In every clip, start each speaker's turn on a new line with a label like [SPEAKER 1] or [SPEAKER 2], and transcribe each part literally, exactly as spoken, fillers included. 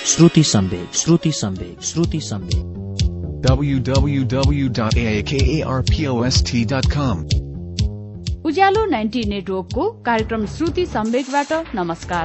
[SPEAKER 1] Shruti Samvek, Shruti Samvek, Shruti Samvek.
[SPEAKER 2] W W W dot A I K A R P O S T dot com.
[SPEAKER 3] Ujyalo ninety नेटवर्कको कार्यक्रम श्रुति सम्वेकबाट नमस्कार।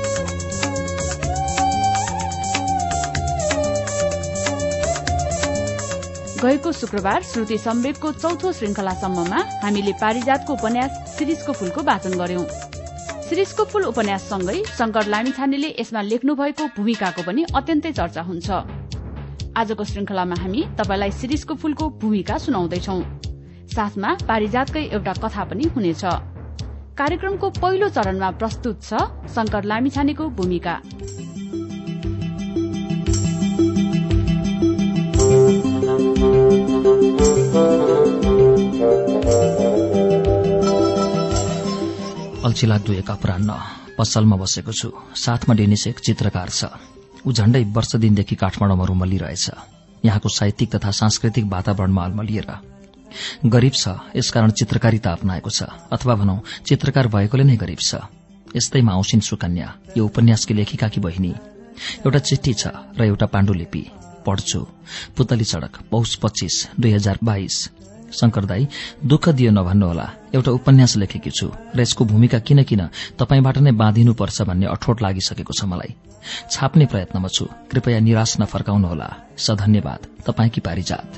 [SPEAKER 3] गएको शुक्रबार श्रुति सम्वेकको चौथो श्रृंखलासम्ममा हामीले पारिजातको उपन्यास शिरीषको फूलको वाचन गर्यौं। शिरीषको फूल उपन्याससँगै शंकर लामिछानेले यसमा लेख्नु भएको भूमिकाको पनि अत्यन्तै चर्चा हुन्छ। आजको श्रृंखलामा हामी तपाईलाई शिरीषको फूलको भूमिका सुनाउँदैछौं। साथमा पारिजातकै एउटा कथा पनि हुनेछ। कार्यक्रमको पहिलो चरणमा प्रस्तुत छ शंकर लामिछानेको भूमिका।
[SPEAKER 1] अल्छी लाग्दो एक अपराह्न पसलमा बसेको छु। साथमा डेनिस एक चित्रकार छ। ऊ झण्डै वर्ष दिनदेखि काठमाडौँमा रुमल्लिरहेछ। यहाँको साहित्यिक तथा सांस्कृतिक वातावरणमा अल्मलिएर गरीब छ, यसकारण चित्रकारिता अपनाएको छ, अथवा भनौं चित्रकार भएकोले नै गरीब छ। यस्तैमा आउँछिन् सुकन्या, यो उपन्यासकी लेखिकाकी बहिनी। एउटा चिठी छ र एउटा पाण्डुलिपि। पढ्छु। पुतली सड़क पौष पच्चीस दुई हजार बाइस। शंकर दाई, दुःख दियो नभन्नुहोला, एउटा उपन्यास लेखेकी छु र यसको भूमिका किन किन तपाईबाट नै बाँधिनुपर्छ भन्ने अठोट लागिसकेको छ मलाई। छाप्ने प्रयत्नमा छु, कृपया निराश नफर्काउनुहोला। सधन्यवाद, तपाईकी पारिजात।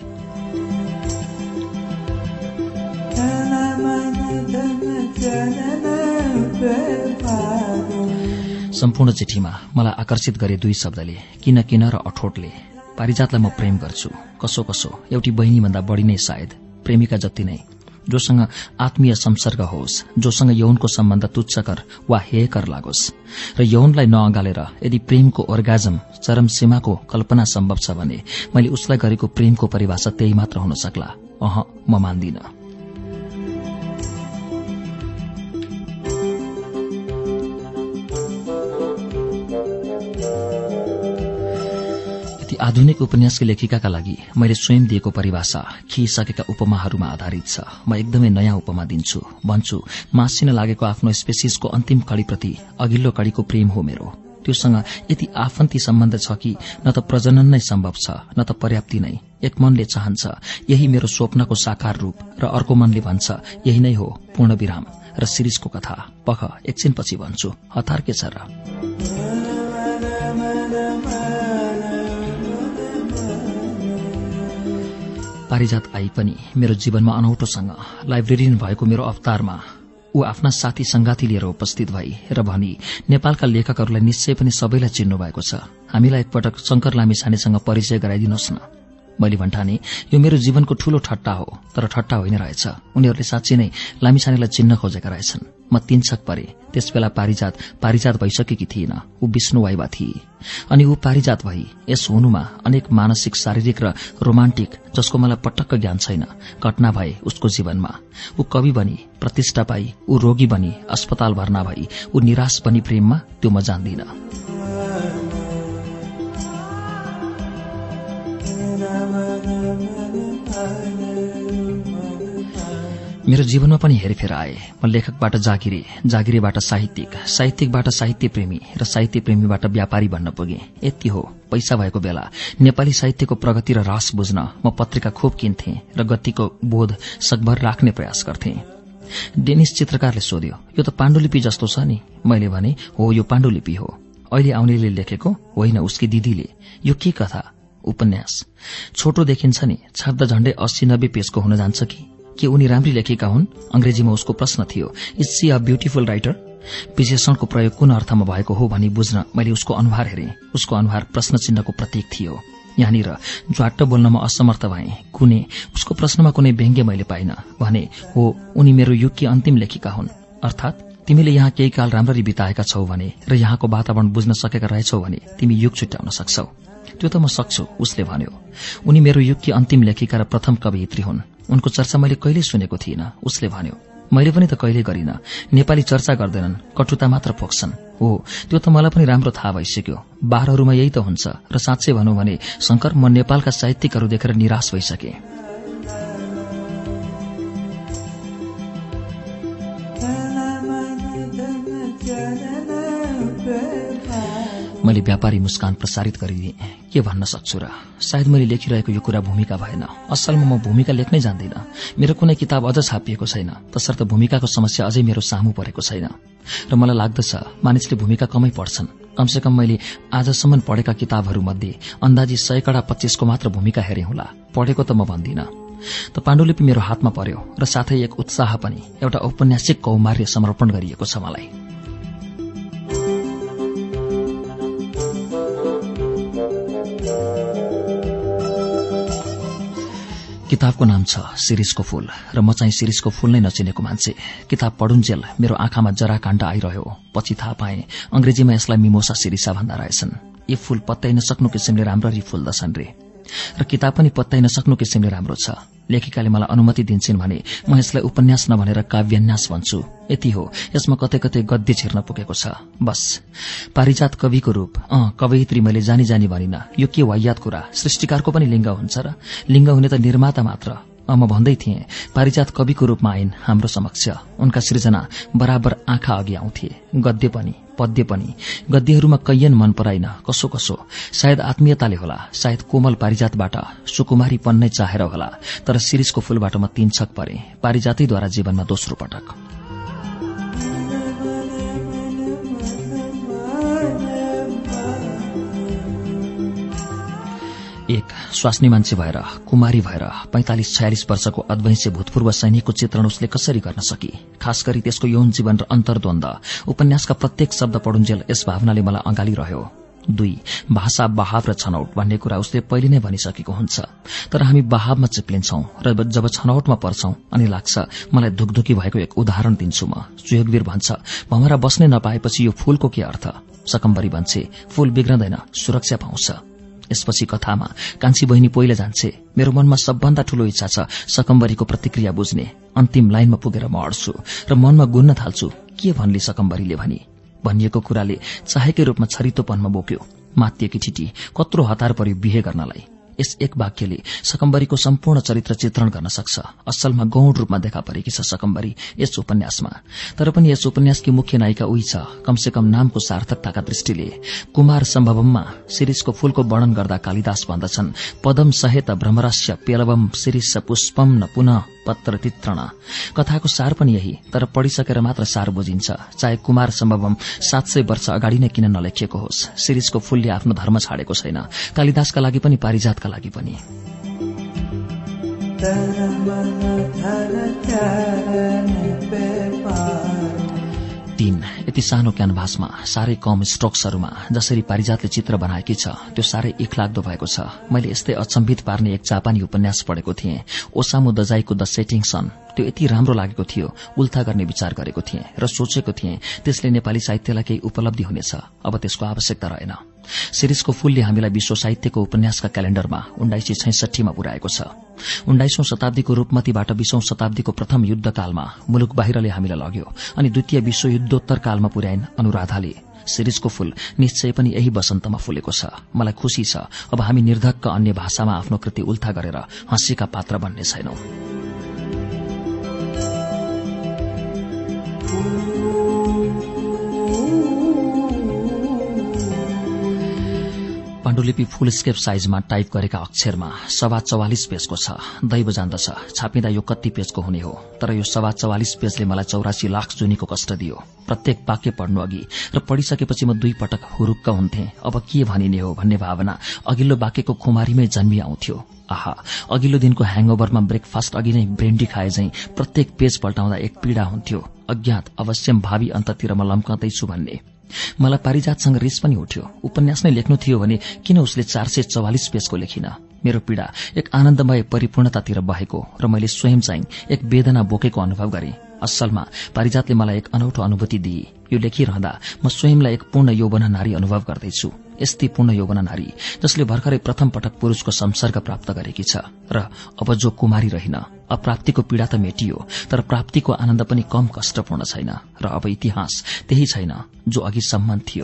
[SPEAKER 1] सम्पूर्ण चिठीमा मलाई आकर्षित गरे दुई शब्दले, किन किन र अठोटले। पारिजातलाई म प्रेम गर्छु, कसो कसो, एउटी बहिनी भन्दा बढ़ी नै सायद, प्रेमिका जति नै, जोसँग आत्मीय संसर्ग होस्, जोसँग यौनको सम्बन्ध तुच्छकर वा हेयकर लागोस्, र यौनलाई नअगालेर यदि प्रेमको ओर्गाजम चरम सीमाको कल्पना सम्भव छ भने मैले उसलाई गरेको प्रेमको परिभाषा त्यही मात्र हुन सक्ला। अह, म मान्दिन। आधुनिक उपन्यासकी लेखिकाका लागि मैले स्वयं दिएको परिभाषा खिसकेका उपमाहरूमा आधारित छ। म एकदमै नयाँ उपमा दिन्छु। भन्छु, मासिन लागेको आफ्नो स्पेसिसको अन्तिम कड़ीप्रति अघिल्लो कड़ीको प्रेम हो मेरो। त्योसँग यति आफन्ती सम्बन्ध छ कि न त प्रजनन नै सम्भव छ, न त पर्याप्ति नै। एक मनले चाहन्छ यही मेरो स्वप्नको साकार रूप, र अर्को मनले भन्छ यही नै हो पूर्ण विराम र शिरीषको कथा। पख एकछिनपछि भन्छु, हतार के छ र। पारिजात आई पनि मेरो जीवनमा अनौठोसँग लाइब्रेरियन भएको मेरो अवतारमा ऊ आफ्ना साथी संगाती लिएर उपस्थित भई र भनी, नेपालका लेखकहरूलाई निश्चय पनि सबैलाई चिन्नु भएको छ, हामीलाई एकपटक शंकर लामिछानेसँग परिचय गराइदिनुहोस् न। मैले भन्ठाने यो मेरो जीवनको ठूलो ठट्टा हो, तर ठट्टा होइन रहेछ। उनीहरूले साँच्चै नै लामिछानेलाई चिन्न खोजेका रहेछन्। म तीनछक परे। त्यसबेला पारिजात पारिजात भइसकेकी थिइन, ऊ विष्णु वाइवा थिए। अनि ऊ पारिजात भई यस हुनुमा अनेक मानसिक, शारीरिक र रोमान्टिक, जसको मलाई पटक्क ज्ञान छैन, घटना भए उसको जीवनमा। ऊ कवि बनी, प्रतिष्ठा पाई, ऊ रोगी बनी, अस्पताल भर्ना भई, ऊ निराश बनी प्रेममा, त्यो म जान्दिन। मेरो जीवनमा पनि हेरफेर आए। म लेखकबाट जागिरे, जागिरेबाट साहित्यिक, साहित्यिकबाट साहित्य प्रेमी र साहित्य प्रेमीबाट व्यापारी बन्न पुगे। यति हो, पैसा भएको बेला नेपाली साहित्यको प्रगति र ह्रास बुझ्न म पत्रिका खूब किन्थे र गतिको बोध सकभर राख्ने प्रयास गर्थे। डेनिस चित्रकारले सोध्यो, यो त पाण्डुलिपि जस्तो छ नि? मैले भने, हो, यो पाण्डुलिपि हो। अहिले आउनेले लेखेको होइन, उसकी दिदीले। यो के कथा? उपन्यास। छोटो देखिन्छ नि, छाप्दा झण्डै अस्सी नब्बे पेजको हुन जान्छ कि? के उनी राम्री लेखिका हुन्? अंग्रेजीमा उसको प्रश्न थियो। Is she a beautiful writer? विशेषणको प्रयोग कुन अर्थमा भएको हो भनी बुझ्न मैले उसको अनुहार हेरे। उसको अनुहार प्रश्न चिन्हको प्रतीक थियो। यहाँनिर ज्वाट्ट बोल्नमा असमर्थ भए। कुनै उसको प्रश्नमा कुनै व्यङ्ग्य मैले पाइन। भने, हो, उनी मेरो युगकी अन्तिम लेखिका हुन्। अर्थात तिमीले यहाँ केही काल राम्ररी बिताएका छौ भने र यहाँको वातावरण बुझ्न सकेका रहेछौ भने तिमी युग छुट्याउन सक्छौ। त्यो त म सक्छु, उसले भन्यो। उनी मेरो युगकी अन्तिम लेखिका र प्रथम कवयित्री हुन्। उनको चर्चा मैले कहिले सुनेको थिइनँ, उसले भन्यो। मैले पनि त कहिले गरिन। नेपाली चर्चा गर्दैनन्, कटुता मात्र पोख्छन्। हो, त्यो त मलाई पनि राम्रो थाहा भइसक्यो। बारहरूमा यही त हुन्छ। र साँच्चै भनौं भने शंकर, म नेपालका साहित्यिकहरू देखेर निराश भइसके। मैले व्यापारी मुस्कान प्रसारित गरिदिएँ। के भन्न सक्छु र? सायद मैले लेखिरहेको यो कुरा भूमिका भएन। असलमा म भूमिका लेख्नै जान्दिन। मेरो कुनै किताब अझ छापिएको छैन, तसर्थ भूमिकाको समस्या अझै मेरो सामु परेको छैन। र मलाई लाग्दछ मानिसले भूमिका कमै पढ्छन्। कमसेकम मैले आजसम्म पढेका किताबहरूमध्ये अन्दाजी सय कडा पच्चीसको मात्र भूमिका हेरेँ होला। पढेको त म भन्दिनँ। त पाण्डुलिपि मेरो हातमा पर्यो र साथै एक उत्साह पनि, एउटा औपन्यासिक कौमार्य समर्पण गरिएको छ मलाई। किताबको नाम छ शिरीषको फूल र म चाहिँ शिरीषको फूल नै नचिनेको मान्छे। किताब पढुन्जेल मेरो आँखामा जराकाण्ड आइरह्यो। पछि थाहा पाएँ अंग्रेजीमा यसलाई मिमोसा शिरीषा भन्दा रहेछन्। यी फूल पत्याइ नसक्नु किसिमले राम्ररी फुल्दछन् रे। र किताब पनि पत्याइ नसक्नु किसिमले राम्रो छ। लेखिकाले मलाई अनुमति दिन्छन् भने म यसलाई उपन्यास नभनेर काव्यान्यास भन्छु। यति हो, यसमा कतै कतै गद्य छिर्न पुगेको छ। बस। पारिजात कविको रूप, अँ कवयित्री मैले जानी जानी भनिन। यो के वाह्यात कुरा। सृष्टिकारको पनि लिङ्ग हुन्छ र? लिङ्ग हुने त निर्माता मात्र। अँ म भन्दै थिएँ पारिजात कविको रूपमा आइन् हाम्रो समक्ष। उनका सृजना बराबर आँखा अघि आउँथे। गद्य पनि पद्य पनि। गद्यहरूमा कैयन मन पराइन, कसो कसो। सायद आत्मीयताले होला, सायद कोमल पारिजातबाट सुकुमारी पन्नै चाहेर होला। तर शिरीषको फूलबाट म तीन छक परे। पारिजातैद्वारा जीवनमा दोस्रो पटक। एक स्वास्नी मान्छे भएर, कुमारी भएर पैंतालिस छयालिस वर्षको अद्वैंसे भूतपूर्व सैनिकको चित्रण उसले कसरी गर्न सकी? खास गरी त्यसको यौन जीवन र अन्तर्द्वन्द। उपन्यासका प्रत्येक शब्द पढुन्जेल यस भावनाले मलाई अँगालिरह्यो। दुई, भाषा बहाव र छनौट भन्ने कुरा उसले पहिले नै भनिसकेको हुन्छ। तर हामी बहावमा चिप्लिन्छौं र जब छनौटमा पर्छौं अनि लाग्छ मलाई धुकधुकी भएको एक उदाहरण दिन्छु म। सुयोगवीर भन्छ भमरा बस्नै नपाएपछि यो फूलको के अर्थ? सकम्बरी भन्छे फूल बिग्रदैन, सुरक्षा पाउँछ। यसपछि कथामा कान्छी बहिनी पहिला जान्छे। मेरो मनमा सबभन्दा ठूलो इच्छा छ सकम्बरीको प्रतिक्रिया बुझ्ने। अन्तिम लाइनमा पुगेर म अड्छु र मनमा गुन्न थाल्छु के भन्ली सकम्बरीले भनी। भनिएको कुराले चाहेकै रूपमा छरितोपनमा बोक्यो। मातिएकी ठिटी कत्रो हतार पर्यो बिहे गर्नलाई। यस एक वाक्यले सकम्बरीको सम्पूर्ण चरित्र चित्रण गर्न सक्छ। असलमा गौण रूपमा देखा परेकी छ सकम्बरी यस उपन्यासमा। तर पनि यस उपन्यासकी मुख्य नायिका उही छ, कमसेकम नामको सार्थकताका दृष्टिले। कुमार सम्भवममा शिरीषको फूलको वर्णन गर्दा कालिदास भन्दछन् पदम सहेत भ्रमरस्य पेलवम शिरीष पुष्पम न पुनः पत्र तित्रण। कथाको सार पनि यही, तर पढिसकेर मात्र सार बुझिन्छ। चाहे कुमार सम्भवम सात सय वर्ष अगाडि नै किन नलेखिएको होस्, शिरीषको फूलले आफ्नो धर्म छाडेको छैन। कालिदासका लागि पनि पारिजातका लागि पनि। तीन, यति सानो क्यानभासमा साह्रै कम स्ट्रोक्सहरूमा जसरी पारिजातले चित्र बनाएकी छ त्यो साह्रै इखलाग्दो भएको छ। मैले यस्तै अचम्भित पार्ने एक जापानी उपन्यास पढेको थिएँ, ओसामु दजाईको द सेटिङ सन। त्यो यति राम्रो लागेको थियो, उल्था गर्ने विचार गरेको थिएँ र सोचेको थिएँ त्यसले नेपाली साहित्यलाई केही उपलब्धि हुनेछ। अब त्यसको आवश्यकता रहेन। शिरीषको फूलले हामीलाई विश्व साहित्यको उपन्यासका क्यालेण्डरमा उन्नाइस सय छैसठीमा पुर्याएको छ। उन्नाइसौं शताब्दीको रूपमतीबाट बीसौं शताब्दीको प्रथम युद्धकालमा मुलुक बाहिरले हामीलाई लग्यो अनि द्वितीय विश्वयुद्धोत्तर कालमा पुर्याइन् अनुराधाले। शिरीषको फूल निश्चय पनि यही वसन्तमा फुलेको छ। मलाई खुशी छ अब हामी निर्धक्क अन्य भाषामा आफ्नो कृति उल्था गरेर हाँसीका पात्र बन्ने छैनौं। पाण्डुलिपि फुल स्केप साइजमा टाइप गरेका अक्षरमा सवा चौवालिस पेजको छ। दैव जान्दछ छापिँदा यो कति पेजको हुने हो, तर यो सवा चौवालिस पेजले मलाई चौरासी लाख जुनीको कष्ट दियो। प्रत्येक वाक्य पढ्नु अघि र पढिसकेपछि म दुई पटक हुरुक्क हुन्थे। अब के भनिने हो भन्ने भावना अघिल्लो वाक्यको खुमारीमै जन्मी आउँथ्यो। आहा, अघिल्लो दिनको ह्याङओभरमा ब्रेकफास्ट अघि नै ब्रेन्डी खाए झैं प्रत्येक पेज पल्टाउँदा एक पीड़ा हुन्थ्यो। अज्ञात अवश्यम भावी अन्ततिर म लम्कँदैछु भन्ने। मलाई पारिजातसँग रिस पनि उठ्यो। उपन्यास नै लेख्नु थियो भने किन उसले चार सय चौवालिस पेजको लेखिन? मेरो पीड़ा एक आनन्दमय परिपूर्णतातिर बहेको र मैले स्वयं चाहिँ एक वेदना बोकेको अनुभव गरेँ। असलमा पारिजातले मलाई एक अनौठो अनुभूति दिए। यो लेखिरहँदा म स्वयंलाई एक पूर्ण यौवना नारी अनुभव गर्दैछु। यस्तै पूर्ण यौवना नारी जसले भर्खरै प्रथम पटक पुरुषको संसर्ग प्राप्त गरेकी छ र अब जो कुमारी रहिन। अप्राप्तिको पीड़ा त मेटियो, तर प्राप्तिको आनन्द पनि कम कष्टपूर्ण छैन र अब इतिहास त्यही छैन जो अघि सम्म थियो।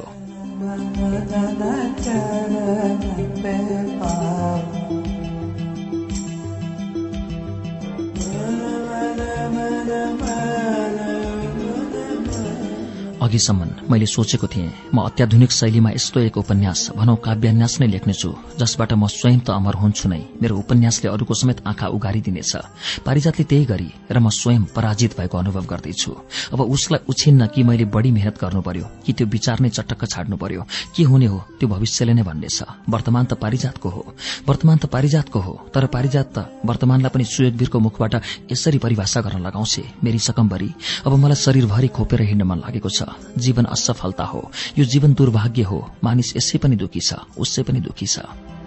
[SPEAKER 1] अघिसम्म मैले सोचेको थिएँ म अत्याधुनिक शैलीमा यस्तो एक उपन्यास भनौं काव्यान्यास नै लेख्नेछु जसबाट म स्वयं त अमर हुन्छु नै, मेरो उपन्यासले अरूको समेत आँखा उगारिदिनेछ। पारिजातले त्यही गरी र म स्वयं पराजित भएको अनुभव गर्दैछु। अब उसलाई उछिन्न कि मैले बढी मेहनत गर्नु पर्यो, कि त्यो विचार नै चटक्क छाड्नु पर्यो। के हुने हो त्यो भविष्यले नै भन्नेछ। वर्तमान त पारिजातको हो, वर्तमान त पारिजातको हो, तर पारिजात त वर्तमानलाई पनि सुयोगवीरको मुखबाट यसरी परिभाषा गर्न लगाउँछे। मेरी सकम्बरी, अब मलाई शरीरभरि खोपेर हिँड्न मन लागेको छ। जीवन असफलता हो, यो जीवन दुर्भाग्य हो। मानिस यसै पनि दुखी छ, उसै पनि दुखी छ।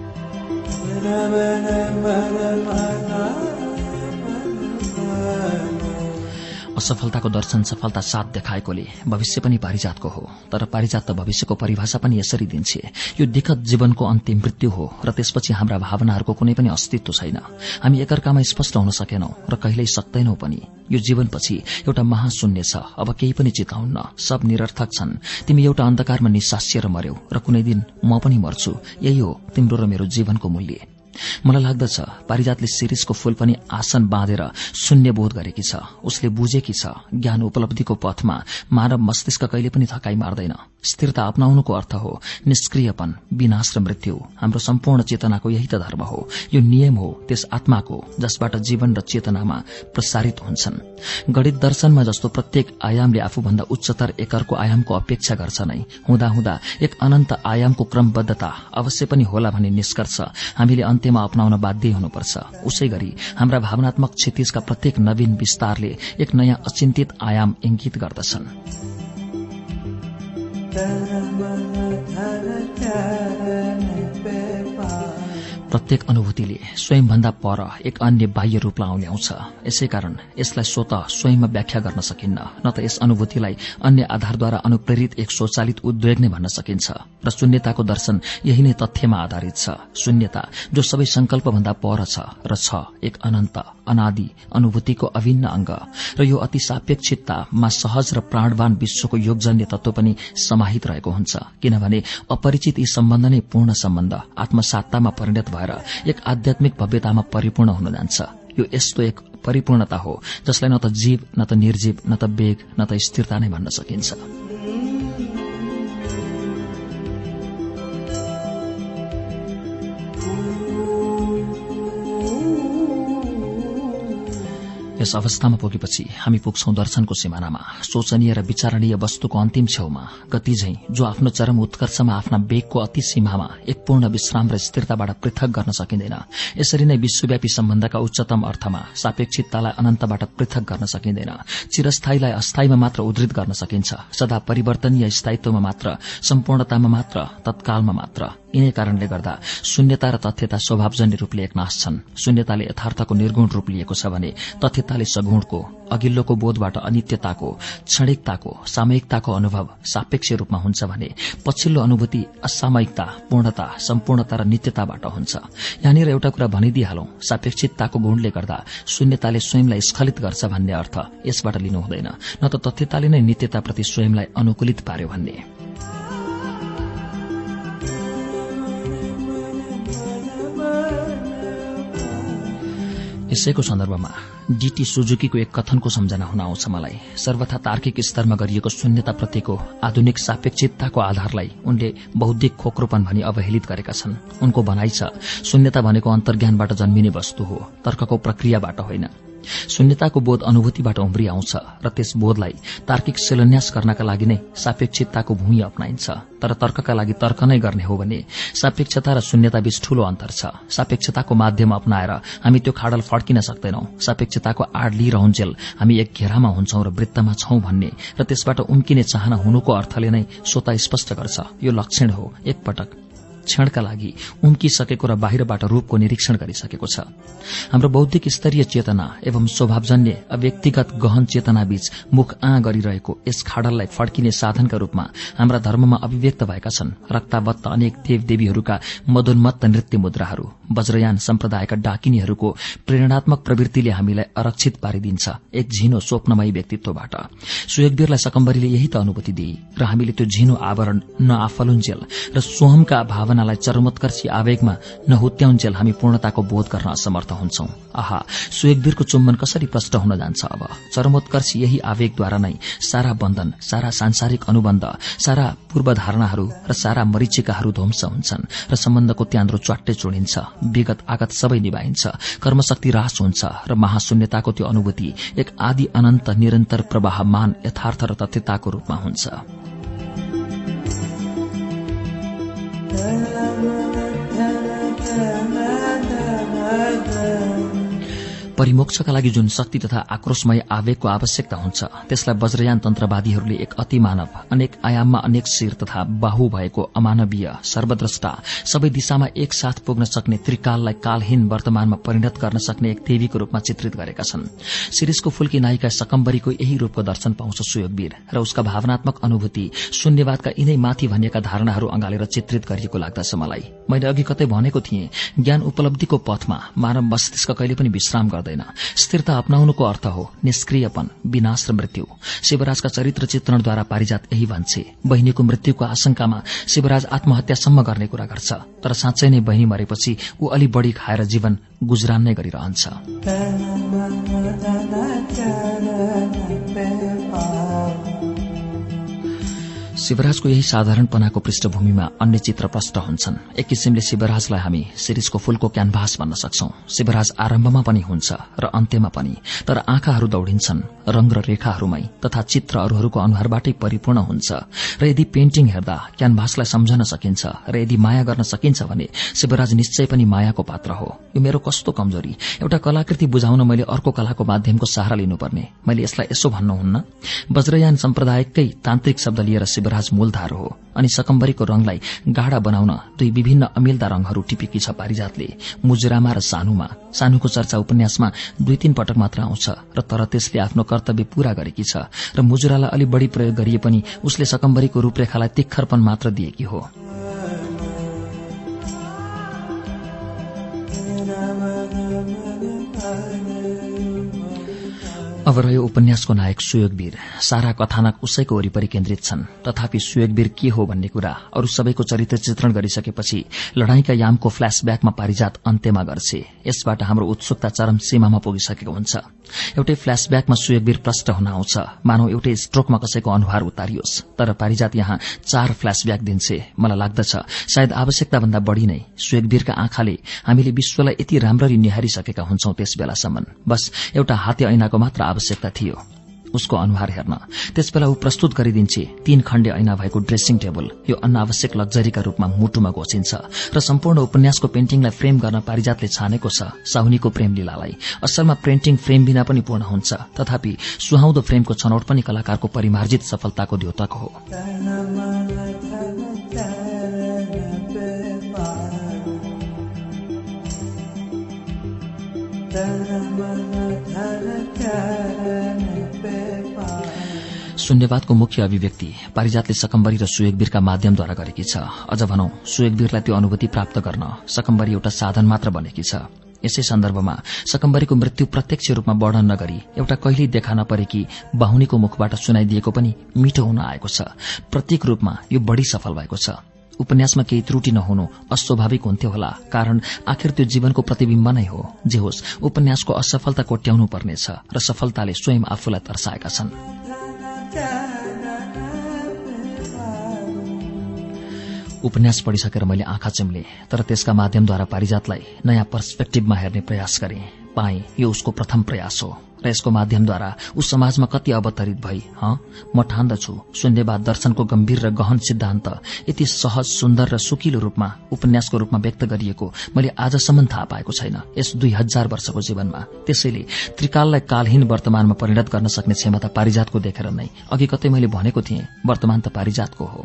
[SPEAKER 1] असफलताको दर्शन सफलता साथ देखाएकोले भविष्य पनि पारिजातको हो, तर पारिजात त भविष्यको परिभाषा पनि यसरी दिन्छे। यो दिक्कत जीवनको अन्तिम मृत्यु हो र त्यसपछि हाम्रा भावनाहरूको कुनै पनि अस्तित्व छैन। हामी एकअर्कामा स्पष्ट हुन सकेनौं र कहिल्यै सक्दैनौं पनि। यो जीवनपछि एउटा महाशून्य छ। अब केही पनि चिताउन्न, सब निरर्थक छन्। तिमी एउटा अन्धकारमा निसासिएर मर्यौ र कुनै दिन म पनि मर्छु। यही हो तिम्रो र मेरो जीवनको मूल्य। मलाई लाग्दछ पारिजातले शिरीषको फूल पनि आसन बाँधेर शून्य बोध गरेकी छ। उसले बुझेकी छ ज्ञान उपलब्धिको पथमा मानव मस्तिष्क कहिले पनि थकाइ मार्दैन। स्थिरता अपनाउनुको अर्थ हो निष्क्रियपन, विनाश र मृत्यु। हाम्रो सम्पूर्ण चेतनाको यही त धर्म हो। यो नियम हो त्यस आत्माको जसबाट जीवन र चेतनामा प्रसारित हुन्छन्। गणित दर्शनमा जस्तो प्रत्येक आयामले आफूभन्दा उच्चतर एकरको आयामको अपेक्षा गर्छ नै, हुँदाहुँदा एक अनन्त आयामको क्रमबद्धता अवश्य पनि होला भन्ने निष्कर्ष हामीले अन्त्यमा अपनाउन बाध्य हुनुपर्छ। उसै गरी हाम्रा भावनात्मक क्षितिजका प्रत्येक नवीन विस्तारले एक नयाँ अचिन्तित आयाम इंगित गर्दछन्। प्रत्येक अनुभूतिले स्वयंभन्दा पर एक अन्य बाह्य रूप लाउने आउँछ। यसैकारण यसलाई स्वतः स्वयंमा व्याख्या गर्न सकिन्न, न त यस अनुभूतिलाई अन्य आधारद्वारा अनुप्रेरित एक स्वचालित उद्वेग नै भन्न सकिन्छ। र शून्यताको दर्शन यही नै तथ्यमा आधारित छ। शून्यता जो सबै संकल्पभन्दा पर छ र छ एक अनन्त अनादि अनुभूतिको अभिन्न अंग। र यो अति सापेक्षिततामा सहज र प्राणवान विश्वको योगजन्य तत्व पनि समाहित रहेको हुन्छ, किनभने अपरिचित यी सम्बन्ध नै पूर्ण सम्बन्ध आत्मसात्तामा परिणत भएर एक आध्यात्मिक भव्यतामा परिपूर्ण हुन जान्छ। यो यस्तो एक परिपूर्णता हो जसलाई न त जीव, न त निर्जीव, न त वेग, न त स्थिरता नै भन्न सकिन्छ। यस अवस्थामा पुगेपछि हामी पुग्छौं दर्शनको सिमानामा, सोचनीय र विचारणीय वस्तुको अन्तिम छेउमा। गति झैं जो आफ्नो चरम उत्कर्षमा आफ्ना वेगको अति सीमामा एक पूर्ण विश्राम र स्थिरताबाट पृथक गर्न सकिँदैन। यसरी नै विश्वव्यापी सम्बन्धका उच्चतम अर्थमा सापेक्षिततालाई अनन्तबाट पृथक गर्न सकिँदैन। चिरस्थायीलाई अस्थायीमा मात्र उद्धृत गर्न सकिन्छ, सदा परिवर्तनीय स्थायित्वमा मात्र, सम्पूर्णतामा मात्र, तत्कालमा मात्र। यिनै कारणले गर्दा शून्यता र तथ्यता स्वभावजन्य रूपले एकनाश छन्। शून्यताले यथार्थको निर्गुण रूप लिएको छ भने तथ्यताले सगुणको, अघिल्लोको बोधबाट अनित्यताको, क्षणिकताको, सामयिकताको अनुभव सापेक्ष रूपमा हुन्छ भने पछिल्लो अनुभूति असामयिकता, पूर्णता, सम्पूर्णता र नित्यताबाट हुन्छ। यहाँनिर एउटा कुरा भनिदिइहालौं, सापेक्षितताको गुणले गर्दा शून्यताले स्वयंलाई स्खलित गर्छ भन्ने अर्थ यसबाट लिनु हुँदैन, न त तथ्यताले नै नित्यताप्रति स्वयंलाई अनुकूलित पार्यो भन्ने। यसैको सन्दर्भमा डीटी सुजुकीको एक कथनको सम्झना हुन आउँछ मलाई। सर्वथा तार्किक स्तरमा गरिएको शून्यताप्रतिको आधुनिक सापेक्षितताको आधारलाई उनले बौद्धिक खोक्रोपन भनी अवहेलित गरेका छन्। उनको भनाइ छ, शून्यता भनेको अन्तर्ज्ञानबाट जन्मिने वस्तु हो, तर्कको प्रक्रियाबाट होइन। शून्यताको बोध अनुभूतिबाट उम्री आउँछ र त्यस बोधलाई तार्किक शिलान्यास गर्नका लागि नै सापेक्षितताको भूमि अपनाइन्छ। तर तर्कका लागि तर्क नै गर्ने हो भने सापेक्षता र शून्यता बीच ठूलो अन्तर छ। सापेक्षताको माध्यम अपनाएर हामी त्यो खाडल फड्किन सक्दैनौं। सापेक्षताको आड़ लिइरहुन्जेल हामी एक घेरामा हुन्छौं र वृत्तमा छौं भन्ने र त्यसबाट उम्किने चाहना हुनुको अर्थले नै स्वतः स्पष्ट गर्छ। यो लक्षण हो एकपटक क्षणका लागि उम्किसकेको र बाहिरबाट रूपको निरीक्षण गरिसकेको छ। हाम्रो बौद्धिक स्तरीय चेतना एवं स्वभावजन्य अव्यक्तिगत गहन चेतना बीच मुख आ गरिरहेको यस खाडललाई फड्किने साधनका रूपमा हाम्रा धर्ममा अभिव्यक्त भएका छन् रक्ताबत्त अनेक देवदेवीहरूका मदोन्मत्त नृत्य मुद्राहरू। वज्रयान सम्प्रदायका डाकिनीहरूको प्रेरणात्मक प्रवृत्तिले हामीलाई आरक्षित पारिदिन्छ एक झिनो स्वप्नमयी व्यक्तित्वबाट। सुयोगवीरलाई सकम्बरीले यही त अनुभूति दिए र हामीले त्यो झिनो आवरण नआफलुन्जेल र सोहमका भावना चाहनालाई चरमोत्कर्षी आवेगमा नहुत्याउन्जेल हामी पूर्णताको बोध गर्न असमर्थ हुन्छौं। आहा, सुयोगवीरको चुम्बन कसरी प्रष्ट हुन जान्छ अब। चरमोत्कर्ष यही आवेगद्वारा नै सारा बन्धन, सारा सांसारिक अनुबन्ध, सारा पूर्वधारणाहरू र सारा मरीचिकाहरू ध्वंस हुन्छन् र सम्बन्धको त्यान्द्रो च्वाट्टै चुडिन्छ। विगत आगत सबै निभाइन्छ, कर्मशक्ति ह्रास हुन्छ र महाशून्यताको त्यो अनुभूति एक आदि अनन्त निरन्तर प्रवाहमान यथार्थ र तथ्यताको रूपमा हुन्छ। परिमोक्षका लागि जुन शक्ति तथा आक्रोशमय आवेगको आवश्यकता हुन्छ त्यसलाई वज्रयान तन्त्रवादीहरूले एक अति मानव, अनेक आयाममा अनेक शिर तथा बाहु भएको अमानवीय, सर्वद्रष्टा, सबै दिशामा एकसाथ पुग्न सक्ने त्रिकाललाई कालहीन वर्तमानमा परिणत गर्न सक्ने एक देवीको रूपमा चित्रित गरेका छन्। शिरीषको फूलकी नायिका सकम्बरीको यही रूपको दर्शन पाउँछ सुयोगवीर र उसका भावनात्मक अनुभूति शून्यवादका यिनै माथि भनिएका धारणाहरू अँगालेर चित्रित गरिएको लाग्दछ मलाई। मैले अघि कतै भनेको थिएँ, ज्ञान उपलब्धिको पथमा मानव मस्तिष्क कहिले पनि विश्राम गर्दैन। स्थिरता अपनाउनुको अर्थ हो निष्क्रियपन, विनाश र मृत्यु। शिवराजका चरित्र चित्रणद्वारा पारिजात यही भन्छे। बहिनीको मृत्युको आशंकामा शिवराज आत्महत्यासम्म गर्ने कुरा गर्छ, तर साँच्चै नै बहिनी मरेपछि ऊ अलि बढ़ी खाएर जीवन गुजरान नै गरिरहन्छ। शिवराजको यही साधारणपनाको पृष्ठभूमिमा अन्य चित्र प्रष्ट हुन्छन्। एक किसिमले शिवराजलाई हामी शिरीषको फूलको क्यानभास भन्न सक्छौं। शिवराज आरम्भमा पनि हुन्छ र अन्त्यमा पनि, तर आँखाहरू दौडिन्छन् रंग र रेखाहरूमै तथा चित्र अरूहरूको अनुहारबाटै परिपूर्ण हुन्छ। र यदि पेन्टिङ हेर्दा क्यानभासलाई सम्झन सकिन्छ र यदि माया गर्न सकिन्छ भने शिवराज निश्चय पनि मायाको पात्र हो। यो मेरो कस्तो कमजोरी। एउटा कलाकृति बुझाउन मैले अर्को कलाको माध्यमको सहारा लिनुपर्ने। मैले यसलाई यसो भन्नुहुन्न। वज्रयान सम्प्रदायकै तान्त्रिक शब्द लिएर शिवराज मूलधार हो, अनि सकम्बरीको रंगलाई गाढ़ा बनाउन दुई विभिन्न अमिल्दा रंगहरू टिपेकी छ पारिजातले, मुजरामा र सानुमा। सानुको चर्चा उपन्यासमा दुई तीन पटक मात्र आउँछ र तर त्यसले आफ्नो कर्तव्य पूरा गरेकी छ र मुजरालाई अलि बढ़ी प्रयोग गरिए पनि उसले सकम्बरीको रूपरेखालाई तिखरपन मात्र दिएकी हो। अब रह्यो उपन्यासको नायक सुयोगवीर। सारा कथानक उसैको वरिपरि केन्द्रित छन्, तथापि सुयोगवीर के हो भन्ने कुरा अरू सबैको चरित्र चित्रण गरिसकेपछि लड़ाईका यामको फ्ल्याशब्याकमा पारिजात अन्त्यमा गर्छे। यसबाट हाम्रो उत्सुकता चरम सीमामा पुगिसकेको हुन्छ। एउटै फ्ल्याशब्याकमा सुयोगवीर प्रष्ट हुन आउँछ, मानव एउटै स्ट्रोकमा कसैको अनुहार उतारियोस्। तर पारिजात यहाँ चार फ्ल्याशब्याक दिन्छे। मलाई लाग्दछ सायद आवश्यकता भन्दा बढ़ी नै सुयोगवीरका आँखाले हामीले विश्वलाई यति राम्ररी निहारिसकेका हुन्छौं त्यस बेलासम्म। बस एउटा हाते ऐनाको मात्र आवश्यकता थियो उसको अनुहार हेर्न। त्यसबेला ऊ प्रस्तुत गरिदिन्छे तीन खण्डे ऐना भएको ड्रेसिङ टेबल। यो अनावश्यक लग्जरीका रूपमा मुटुमा घोषिन्छ र सम्पूर्ण उपन्यासको पेन्टिङलाई फ्रेम गर्न पारिजातले छानेको छ साहुनीको प्रेम लीलालाई। असलमा पेन्टिङ फ्रेम बिना पनि पूर्ण हुन्छ, तथापि सुहाउँदो फ्रेमको छनौट पनि कलाकारको परिमार्जित सफलताको द्योतक हो। शून्यवादको मुख्य अभिव्यक्ति पारिजातले सकम्बरी र सुयोगवीरका माध्यमद्वारा गरेकी छ। अझ भनौं सुयोगवीरलाई त्यो अनुभूति प्राप्त गर्न सकम्बरी एउटा साधन मात्र बनेकी छ। यसै सन्दर्भमा सकम्बरीको मृत्यु प्रत्यक्ष रूपमा वर्णन नगरी एउटा कहिल्यै देखा नपरेकी बाहुनीको मुखबाट सुनाइदिएको पनि मिठो हुन आएको छ। प्रत्येक रूपमा यो बढ़ी सफल भएको छ। उपन्यासमा केही त्रुटि नहुनु अस्वाभाविक हुन्थ्यो होला, कारण आखिर त्यो जीवनको प्रतिबिम्ब नै हो। जे होस्, उपन्यासको असफलता कोट्याउनु पर्नेछ र सफलताले स्वयं आफूलाई तर्साएका छन्। उपन्यास पढिसकेर मैले आँखा चिम्ले, तर त्यसका माध्यमद्वारा पारिजातलाई नयाँ पर्सपेक्टिभमा हेर्ने प्रयास गरे। पाएँ यो उसको प्रथम प्रयास हो र यसको माध्यमद्वारा ऊ समाजमा कति अवतरित भई। हँ, म ठान्दछु शून्यवाद दर्शनको गम्भीर र गहन सिद्धान्त यति सहज, सुन्दर र सुकिलो रूपमा उपन्यासको रूपमा व्यक्त गरिएको मैले आजसम्म थाहा पाएको छैन यस दुई हजार वर्षको जीवनमा। त्यसैले त्रिकाललाई कालहीन वर्तमानमा परिणत गर्न सक्ने क्षमता पारिजातको देखेर नै अघि कतै मैले भनेको थिएँ, वर्तमान त पारिजातको हो।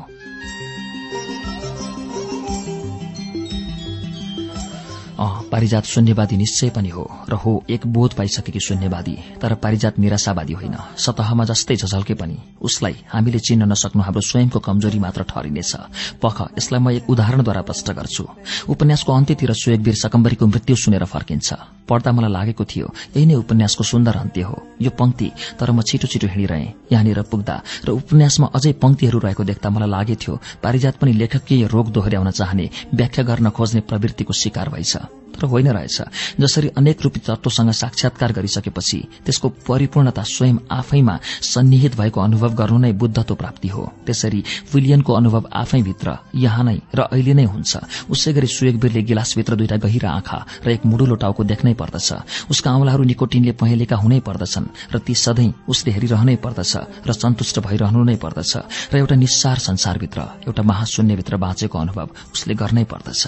[SPEAKER 1] पारिजात शून्यवादी निश्चय पनि हो र हो एक बोध पाइसकेकी शून्यवादी। तर पारिजात निराशावादी होइन, सतहमा जस्तै झझल्के पनि उसलाई हामीले चिन्न नसक्नु हाम्रो स्वयंको कमजोरी मात्र ठहरिनेछ। पख यसलाई म एक उदाहरणद्वारा प्रष्ट गर्छु। उपन्यासको अन्त्यतिर सुयोगवीर सकम्बरीको मृत्यु सुनेर फर्किन्छ। पढ्दा मलाई लागेको थियो यही नै उपन्यासको सुन्दर अन्त्य हो यो पंक्ति, तर म छिटो छिटो हिँडिरहेँ। यहाँनिर पुग्दा र उपन्यासमा अझै पंक्तिहरू रहेको देख्दा मलाई लागेथ्यो पारिजात पनि लेखकीय रोग दोहोर्याउन चाहने, व्याख्या गर्न खोज्ने प्रवृत्तिको शिकार भएछ। तर होइन रहेछ। जसरी अनेक रूपी तत्वसँग साक्षात्कार गरिसकेपछि त्यसको परिपूर्णता स्वयं आफैमा सन्निहित भएको अनुभव गर्नु नै बुद्धत्व प्राप्ति हो, त्यसरी विलियनको अनुभव आफैभित्र यहाँ नै र अहिले नै हुन्छ। उसै गरी सुयोगवीरले गिलासभित्र दुईटा गहिरा आँखा र एक मुडुलो टाउको देख्नै पर्दछ। उसका औंलाहरू निकोटिनले पहेँलेका हुनै पर्दछन् र ती सधैँ उसले हेरिरहनै पर्दछ र सन्तुष्ट भइरहनु नै पर्दछ र एउटा निस्सार संसारभित्र, एउटा महाशून्यभित्र बाँचेको अनुभव उसले गर्नै पर्दछ।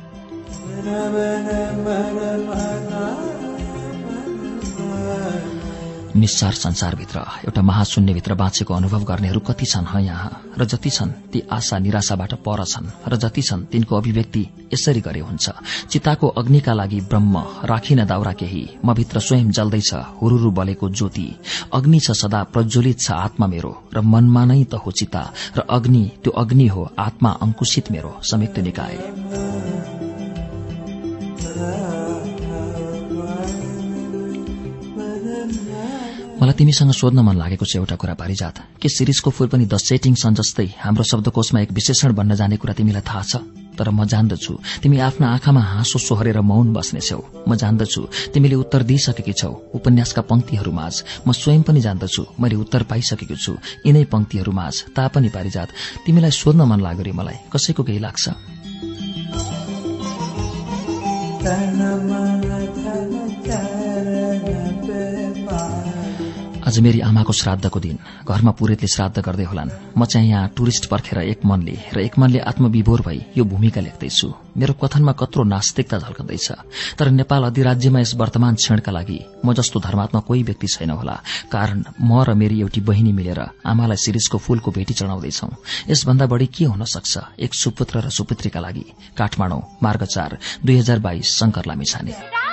[SPEAKER 1] निस्सार संसारभित्र एउटा महाशून्यभित्र बाँचेको अनुभव गर्नेहरू कति छन् ह यहाँ, र जति छन् ती आशा निराशाबाट पर छन्, र जति छन् तिनको अभिव्यक्ति यसरी गरे हुन्छ। चिताको अग्निका लागि ब्रह्म राखिन दाउरा केही, म भित्र स्वयं जल्दैछ हुरुरु बलेको ज्योति। अग्नि छ सदा प्रज्वलित छ आत्मा मेरो, र मनमा नै त हो चिता, र अग्नि त्यो अग्नि हो आत्मा अंकुशित मेरो। संयुक्त निकाय। मलाई तिमीसँग सोध्न मन लागेको छ एउटा कुरा पारिजात, के शिरीषको फूल पनि द सेटिङ सन जस्तै हाम्रो शब्दकोशमा एक विशेषण बन्न जाने कुरा तिमीलाई थाहा छ? तर म जान्दछु तिमी आफ्ना आँखामा हाँसो सोहोरेर मौन बस्नेछौ। म जान्दछु तिमीले उत्तर दिइसकेकी छौ उपन्यासका पंक्तिहरूमाझ। म स्वयं पनि जान्दछु मैले उत्तर पाइसकेको छु यिनै पंक्तिहरूमाझ। तापनि पारिजात तिमीलाई सोध्न मन लाग्यो रे मलाई, कसैको केही लाग्छ? आज मेरी आमाको श्राद्धको दिन। घरमा पुरेतले श्राद्ध गर्दै होलान्। म चाहिँ यहाँ टुरिस्ट पर्खेर एक मनले र एक मनले आत्मविभोर भई यो भूमिका लेख्दैछु। मेरो कथनमा कत्रो नास्तिकता झल्कँदैछ। तर नेपाल अधिराज्यमा यस वर्तमान क्षणका लागि म जस्तो धर्मात्मा कोही व्यक्ति छैन होला, कारण म र मेरी एउटी बहिनी मिलेर आमालाई शिरीषको फूलको भेटी चढाउँदैछौ। यसभन्दा बढ़ी के हुन सक्छ एक सुपुत्र र सुपुत्रीका लागि। काठमाडौँ मार्ग चार दुई हजार बाइस शंकर लामिछाने।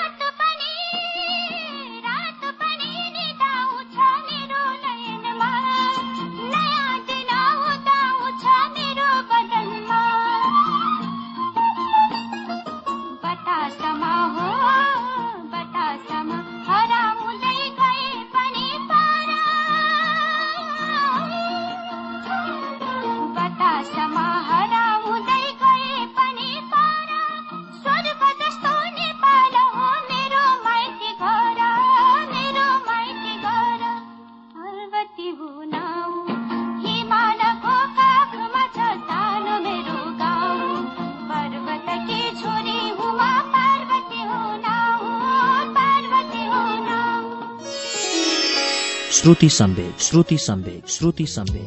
[SPEAKER 1] श्रुति सम्वेक, श्रुति सम्वेक, श्रुति सम्वेक।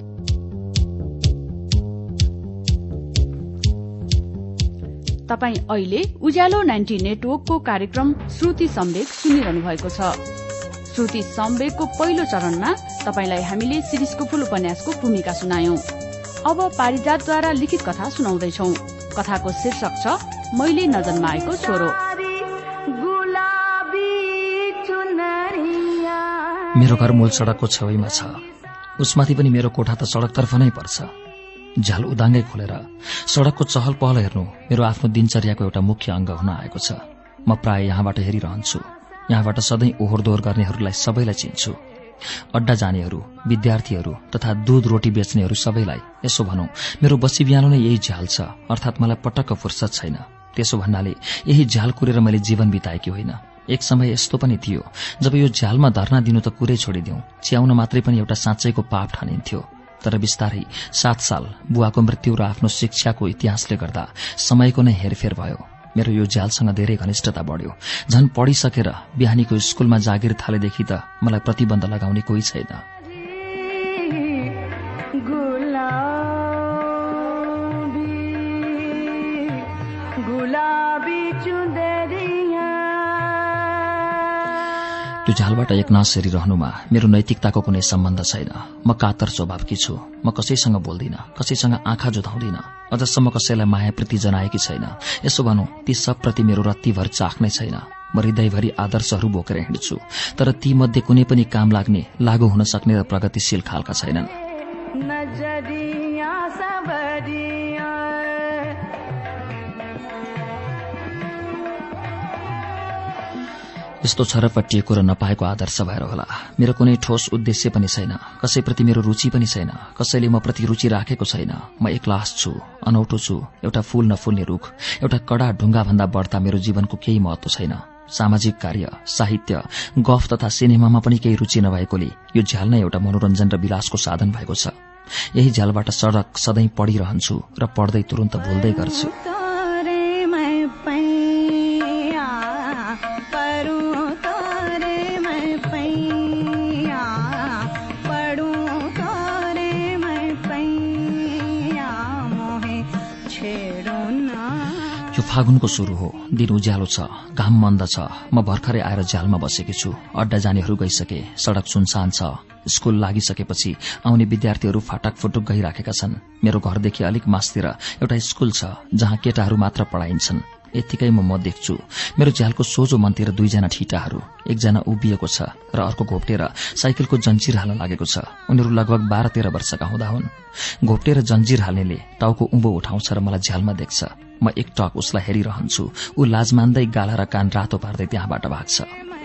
[SPEAKER 3] तपाई अहिले उज्यालो नाइन्टी नेटवर्कको कार्यक्रम श्रुति सम्वेक सुनिरहनु भएको छ। श्रुति सम्वेकको पहिलो चरणमा तपाईलाई हामीले शिरीषको फूल उपन्यासको भूमिका सुनायौं। अब पारिजातद्वारा लिखित कथा सुनाउँदैछौ। कथाको शीर्षक छ मैले नजन्माएको छोरो।
[SPEAKER 1] मेरो घर मूल सड़कको छेउमा छ। उसमाथि पनि मेरो कोठा त सड़कतर्फ नै पर्छ। झ्याल उदाङ्गै खोलेर सड़कको चहल पहल हेर्नु मेरो आफ्नो दिनचर्याको एउटा मुख्य अंग हुन आएको छ। म प्राय यहाँबाट हेरिरहन्छु। यहाँबाट सधैँ ओहोर दोहोर गर्नेहरूलाई सबैलाई चिन्छु। अड्डा जानेहरू, विद्यार्थीहरू तथा दूध रोटी बेच्नेहरू सबैलाई। यसो भनौं मेरो बसी बिहान नै यही झ्याल छ, अर्थात मलाई पटक्क फुर्सद छैन। त्यसो भन्नाले यही झ्याल कुरेर मैले जीवन बिताएकी होइन। एक समय यस्तो पनि थियो जब यो झ्यालमा धर्ना दिनु त कुरै छोडिदिउँ, च्याउन मात्रै पनि एउटा साँच्चैको पाप ठानिन्थ्यो। तर बिस्तारै सात साल बुवाको मृत्यु र आफ्नो शिक्षाको इतिहासले गर्दा समयको नै हेरफेर भयो। मेरो यो झ्यालसँग धेरै घनिष्ठता बढ्यो। झन पढिसकेर बिहानीको स्कूलमा जागिर थालेदेखि त मलाई प्रतिबन्ध लगाउने कोही छैन। त्यो झ्यालबाट एकनास हेरिरहनुमा मेरो नैतिकताको कुनै सम्बन्ध छैन। म कातर स्वभावकी छु। म कसैसँग बोल्दिन, कसैसँग आँखा जुधाउँदिन। अझसम्म कसैलाई माया प्रीति जनाएकी छैन। यसो भनौं ती सबप्रति मेरो रत्तीभर चाख नै छैन। म हृदयभरि आदर्शहरू बोकेर हिँड्छु, तर ती मध्ये कुनै पनि काम लाग्ने, लागू हुन सक्ने र प्रगतिशील खालका छैनन्। यस्तो छरपटिएको र नपाएको आदर्श भएर होला। मेरो कुनै ठोस उद्देश्य पनि छैन, कसैप्रति मेरो रुचि पनि छैन, कसैले म प्रति रुचि राखेको छैन। म एक्लास छु, अनौठो छु, एउटा फूल नफुल्ने रुख, एउटा कडा ढुङ्गा भन्दा बढ्ता मेरो जीवनको केही महत्व छैन। सामाजिक कार्य, साहित्य, गफ तथा सिनेमामा पनि केही रुचि नभएकोले यो झ्याल नै एउटा मनोरञ्जन र विलासको साधन भएको छ। यही झ्यालबाट सडक सधैँ पढिरहन्छु र पढ्दै तुरन्त भुल्दै गर्छु। यो फागुनको शुरू हो, दिन उज्यालो छ, घाम मन्द छ। म भर्खरै आएर झ्यालमा बसेकी छु। अड्डा जानेहरू गइसके, सड़क सुनसान छ। स्कूल लागिसकेपछि आउने विद्यार्थीहरू फाटक फुटुक गइराखेका छन्। मेरो घरदेखि अलिक मास्तिर एउटा स्कूल छ जहाँ केटाहरू मात्र पढाइन्छन्। यतिकैमा म देख्छु मेरो झ्यालको सोझो मनतिर दुईजना ठिटाहरू, एकजना उभिएको छ र अर्को घोप्टेर साइकलको जन्जिर हाल्न लागेको छ। उनीहरू लगभग बाह्र तेह्र वर्षका हुँदा हुन्। घोप्टेर जन्जिर हाल्नेले टाउको उँभो उठाउँछ र मलाई झ्यालमा देख्छ। म एक टक उसलाई हेरिरहन्छु। ऊ लाज मान्दै गाला र कान रातो पार्दै त्यहाँबाट भाग्छ।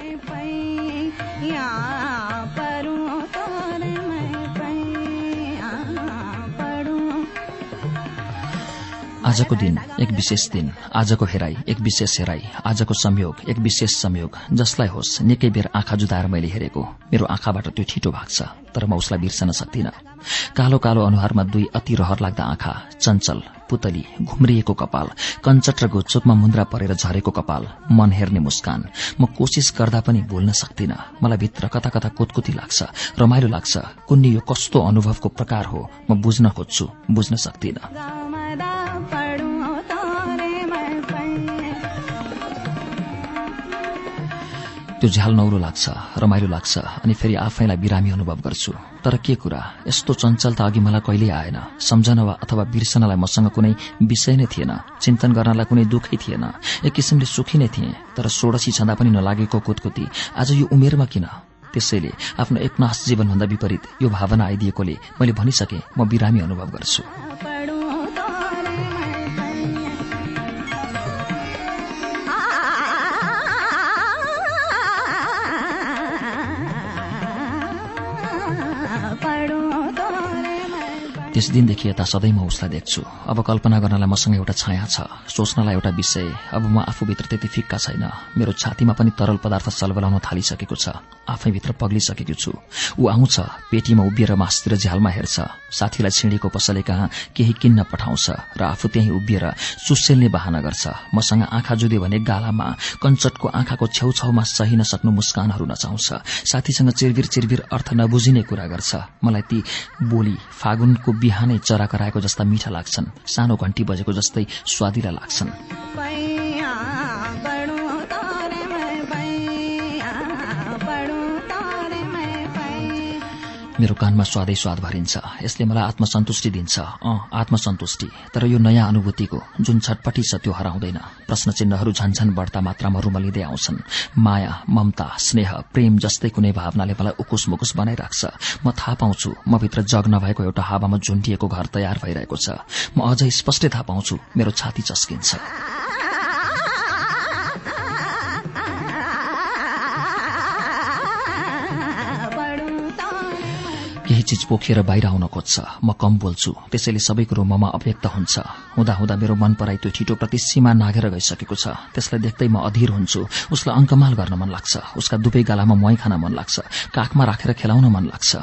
[SPEAKER 1] आजको दिन एक विशेष दिन, आजको हेराई एक विशेष हेराई, आजको संयोग एक विशेष संयोग। जसलाई होस् निकै बेर आँखा जुदाएर मैले हेरेको। मेरो आँखाबाट त्यो छिटो भाग्छ, तर म उसलाई बिर्सन सक्दिन। कालो कालो अनुहारमा दुई अति रहर लाग्दा आँखा, चञ्चल, पुतली, घुम्रिएको कपाल, कञ्चट र गोचोकमा मुन्द्रा परेर झरेको कपाल, मन हेर्ने मुस्कान। म कोशिश गर्दा पनि भुल्न सक्दिन। मलाई भित्र कता कता कुतकुती लाग्छ, रमाइलो लाग्छ। कुन्नी यो कस्तो अनुभवको प्रकार हो म बुझ्न खोज्छु, बुझ्न सक्दिन। त्यो झ्याल नौलो लाग्छ, रमाइलो लाग्छ, अनि फेरि आफैलाई बिरामी अनुभव गर्छु। तर के कुरा, यस्तो चञ्चलता अघि मलाई कहिल्यै आएन। सम्झन वा अथवा बिर्सनलाई मसँग कुनै विषय नै थिएन। चिन्तन गर्नलाई कुनै दुःखै थिएन। एक किसिमले सुखी नै थिएँ। तर षोडशी छँदा पनि नलागेको कुतकुती आज यो उमेरमा किन? त्यसैले आफ्नो एकनाश जीवनभन्दा विपरीत यो भावना आइदिएकोले मैले भनिसके म बिरामी अनुभव गर्छु। त्यस दिनदेखि यता सधैँ म उसलाई देख्छु। अब कल्पना गर्नलाई मसँग एउटा छाया छ, सोच्नलाई एउटा विषय। अब म आफूभित्र त्यति फिक्का छैन। मेरो छातीमा पनि तरल पदार्थ सलबलाउन थालिसकेको छ। आफैभित्र पग्लिसकेको छु। ऊ आउँछ, पेटीमा उभिएर मासतिर झ्यालमा हेर्छ, साथीलाई छिँडेको पसले कहाँ केही किन्न पठाउँछ र आफू त्यही उभिएर सुसेल्ने बहाना गर्छ। मसँग आँखा जुद्यो भने गालामा, कञ्चटको आँखाको छेउछाउमा सही नसक्नु मुस्कानहरू नचाउँछ। साथीसँग चिरबिर चिरबिर अर्थ नबुझिने कुरा गर्छ। मलाई ती बोली फागुनको बिहानै चरा कराएको जस्ता मीठा लाग्छन्, सानो घण्टी बजेको जस्तै स्वादिला लाग्छन्। मेरो कानमा स्वादै स्वाद भरिन्छ। यसले मलाई आत्मसन्तुष्टि दिन्छ। अँ आत्मसन्तुष्टि। तर यो नयाँ अनुभूतिको जुन छटपटी छ त्यो हराउँदैन। प्रश्न चिन्हहरू झन्झन बढ्ता मात्रामा रुमलिँदै आउँछन्। माया, ममता, स्नेह, प्रेम जस्तै कुनै भावनाले मलाई उकुस मुकुस बनाइराख्छ। म थाहा पाउँछु म भित्र जग नभएको एउटा हावामा झुन्डिएको घर तयार भइरहेको छ। म अझै स्पष्टै थाहा पाउँछु मेरो छाती चस्किन्छ। केही चीज पोखिएर बाहिर आउन खोज्छ। म कम बोल्छु, त्यसैले सबै कुरो ममा अव्यक्त हुन्छ। हुँदा हुँदा मेरो मन पराई त्यो छिटोप्रति सीमा नाघेर गइसकेको छ। त्यसलाई देख्दै म अधीर हुन्छु। उसलाई अङ्कमाल गर्न मन लाग्छ। उसका दुवै गालामा मुहाई खान मन लाग्छ। काखमा राखेर खेलाउन मन लाग्छ।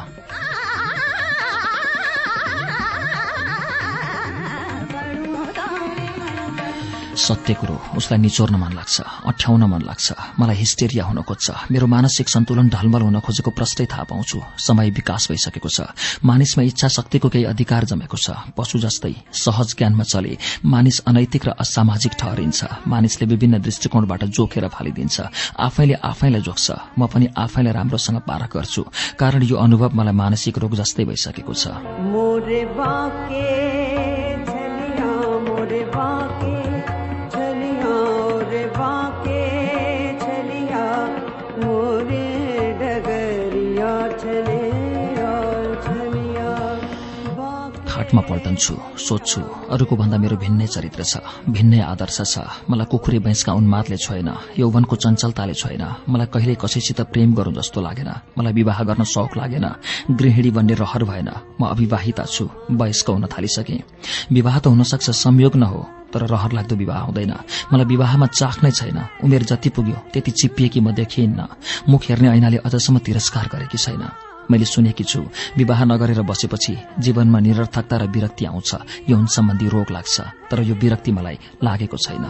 [SPEAKER 1] सत्य कुरो उसलाई निचोर्न मन लाग्छ, अठ्याउन मन लाग्छ। मलाई हिस्टेरिया हुन खोज्छ। मेरो मानसिक सन्तुलन ढलमल हुन खोजेको प्रष्टै थाहा पाउँछु। समय विकास भइसकेको छ। मानिसमा इच्छा शक्तिको केही अधिकार जमेको छ। पशु जस्तै सहज ज्ञानमा चले मानिस अनैतिक र असामाजिक ठहरिन्छ। मानिसले विभिन्न दृष्टिकोणबाट जोखेर फालिदिन्छ। आफैले आफैलाई जोख्छ। म पनि आफैलाई राम्रोसँग पारख गर्छु, कारण यो अनुभव मलाई मानसिक रोग जस्तै भइसकेको छ। मोरे बाके झलिया खाटमा पल्टन्छु, सोध्छु अरूको भन्दा मेरो भिन्नै चरित्र छ, भिन्नै आदर्श छ। मलाई कुखुरी भैंसका उन्मादले छोएन, यौवनको चञ्चलताले छोएन। मलाई कहिल्यै कसैसित प्रेम गरौं जस्तो लागेन। मलाई विवाह गर्न शौक लागेन, गृहिणी बन्ने रहर भएन। म अविवाहिता छु, वयस्क हुन थालिसके। विवाह त हुन सक्छ, संयोग न हो, तर रहर लाग्दो विवाह हुँदैन। मलाई विवाहमा चाख नै छैन। उमेर जति पुग्यो त्यति चिप्पिएकी म देखिन्न। मुख हेर्ने ऐनाले अझसम्म तिरस्कार गरेकी छैन। मैले सुनेकी छु विवाह नगरेर बसेपछि जीवनमा निरर्थकता र विरक्ति आउँछ, यौन सम्बन्धी रोग लाग्छ। तर यो विरक्ति मलाई लागेको छैन।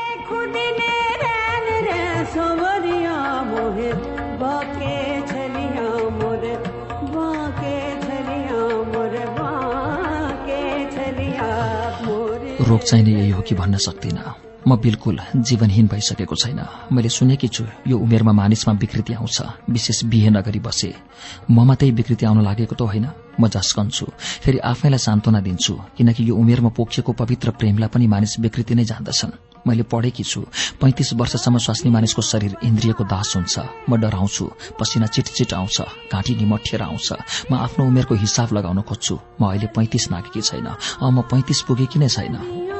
[SPEAKER 1] रोग चाहिने यही हो कि भन्न सक्दिनँ। म बिल्कुल जीवनहीन भइसकेको छैन। मैले सुनेकी छु यो उमेरमा मानिसमा विकृति आउँछ, विशेष बिहे नगरी बसे। ममा त्यही विकृति आउन लागेको त होइन। म झस्कन्छु, फेरि आफैलाई सान्त्वना दिन्छु, किनकि यो उमेरमा पोखिएको पवित्र प्रेमलाई पनि मानिस विकृति नै जान्दछन्। मैले पढेकी छु पैंतीस वर्षसम्म स्वास्नी मानिसको शरीर इन्द्रियको दास हुन्छ। म डराउँछु, पसिना चिटचिट आउँछ, घाँटी निमठेर आउँछ। म आफ्नो उमेरको हिसाब लगाउन खोज्छु। म अहिले पैंतीस नागेकी छैन, अँ म पैंतीस पुगेकी नै छैन।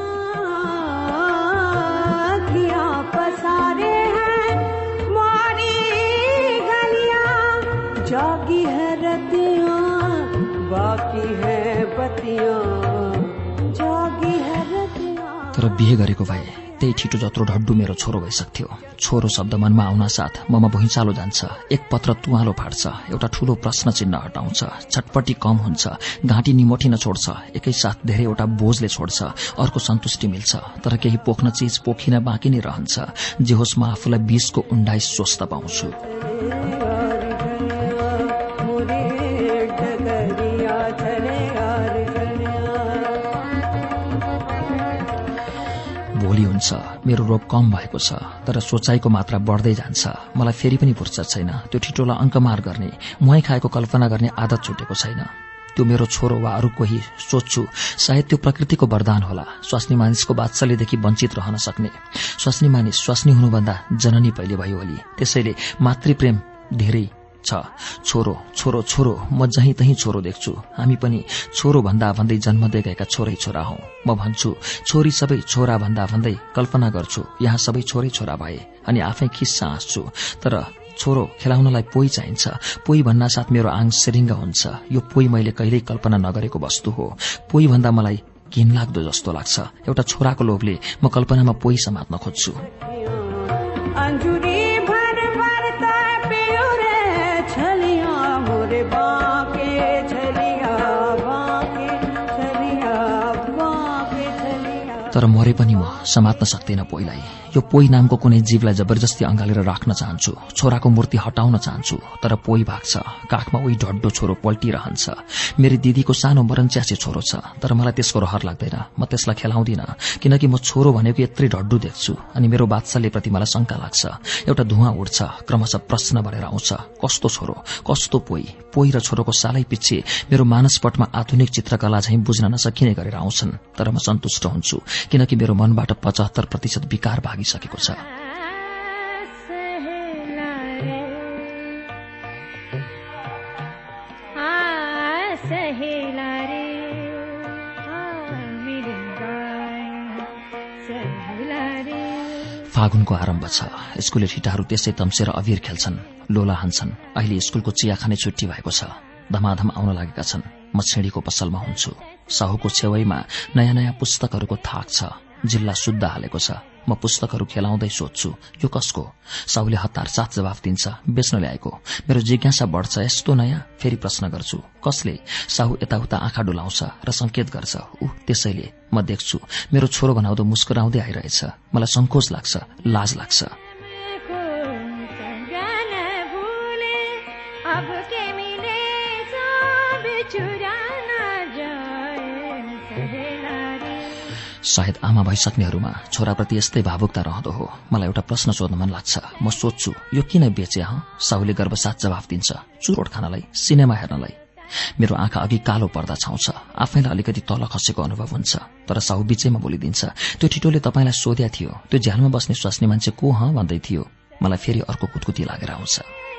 [SPEAKER 4] जागी है रतियां, बाकी है बतियां, जागी है रतियां।
[SPEAKER 1] तर बिहे गरेको भए त्यही छिटो जत्रो ढड्डु मेरो छोरो भइसक्थ्यो। छोरो शब्द मनमा आउन साथ ममा भुइँचालो जान्छ, एक पत्र तुवालो फाट्छ, एउटा ठूलो प्रश्न चिन्ह हटाउँछ, छटपटी कम हुन्छ, घाँटी निमोठिन छोड्छ, एकैसाथ धेरैवटा बोझले छोड्छ, अर्को सन्तुष्टि मिल्छ। तर केही पोख्न चीज पोखिन बाँकी नै रहन्छ। जे होस् म आफूलाई बीसको उन्नाइस स्वस्थ पाउँछु। भोलि हुन्छ, मेरो रोग कम भएको छ, तर सोचाइको मात्रा बढ्दै जान्छ। मलाई फेरि पनि फुर्सद छैन त्यो ठिटोलाई अंकमार गर्ने, मुहाई खाएको कल्पना गर्ने आदत छुटेको छैन। त्यो मेरो छोरो वा अरू कोही सोच्छु, सायद त्यो प्रकृतिको वरदान होला। स्वास्नी मानिसको वात्सल्यदेखि वञ्चित रहन सक्ने। स्वास्नी मानिस स्वास्नी हुनुभन्दा जननी पहिले भयो होली, त्यसैले मातृप्रेम धेरै छ। छोरो छोरो छोरो, म जहीँ तहीँ छोरो देख्छु। हामी पनि छोरो भन्दा भन्दै जन्मदै गएका छोरै छोरा हौ। म भन्छु छोरी सबै छोरा भन्दा भन्दै कल्पना गर्छु यहाँ सबै छोरै छोरा भए, अनि आफै खिस्सा हाँस्छु। तर छोरो खेलाउनलाई पोइ चाहिन्छ। पोइ भन्ना साथ मेरो आङ सिरिङ्ग हुन्छ। यो पोइ मैले कहिल्यै कल्पना नगरेको वस्तु हो। पोइ भन्दा मलाई घिनलाग्दो जस्तो लाग्छ। एउटा छोराको लोभले म कल्पनामा पोइ समात्न खोज्छु। तर मरे पनि म समात्न सक्दिनँ पोइलाई। यो पोइ नामको कुनै जीवलाई जबरजस्ती अँगालेर राख्न चाहन्छु। छोराको मूर्ति हटाउन चाहन्छु, तर पोइ भाग्छ। काखमा उही ढड्डो छोरो पल्टिरहन्छ। मेरी दिदीको सानो मरन्च्यासे छोरो छ, तर मलाई त्यसको रहर लाग्दैन। म त्यसलाई खेलाउँदिन, किनकि म छोरो भनेको यत्रै ढड्डु देख्छु, अनि मेरो वात्सल्यप्रति मलाई शंका लाग्छ। एउटा धुवाँ उड्छ, क्रमशः प्रश्न भरेर आउँछ, कस्तो छोरो, कस्तो पोइ। पोइ र छोरोको सालै पछि मेरो मानसपटमा आधुनिक चित्रकला झैं बुझ्न नसकिने गरेर आउँछन्। तर म सन्तुष्ट हुन्छु, किनकि मेरो मनबाट पचहत्तर प्रतिशत विकार भागिसकेको छ। फागुनको आरम्भ छ। स्कूले ठिटाहरू त्यसै तम्सेर अबिर खेल्छन्, लोला हान्छन्। अहिले स्कूलको चिया खाने छुट्टी भएको छ। धमाधम आउन लागेका छन्। म छेडीको पसलमा हुन्छु। साहुको छेउैमा नयाँ नयाँ पुस्तकहरूको थाक छ। जिल्ला शुद्ध हालेको छ। म पुस्तकहरू खेलाउँदै सोध्छु, यो कसको? साहुले हतार साथ जवाफ दिन्छ, बेच्न ल्याएको। मेरो जिज्ञासा बढ्छ, यस्तो नयाँ? फेरि प्रश्न गर्छु, कसले? साहु यताउता आँखा डुलाउँछ र संकेत गर्छ, ऊ त्यसैले। म देख्छु मेरो छोरो बनाउँदो मुस्कुराउँदै आइरहेछ। मलाई संकोच लाग्छ, लाज लाग्छ। सायद आमा भइसक्नेहरूमा छोराप्रति यस्तै भावुकता रहँदो हो। मलाई एउटा प्रश्न सोध्न मन लाग्छ। म सोध्छु, यो किन बेचे? ह साहुले गर्वसाथ जवाफ दिन्छ, चुरोट खानलाई, सिनेमा हेर्नलाई। मेरो आँखा अघि कालो पर्दा छाउँछ, आफैलाई अलिकति तल खसेको अनुभव हुन्छ। तर साहु बीचैमा बोलिदिन्छ, त्यो ठिटोले तपाईँलाई सोध्या थियो, त्यो झ्यालमा बस्ने स्वास्नी मान्छे को ह भन्दै थियो। मलाई फेरि अर्को कुतकुती लागेर आउँछ।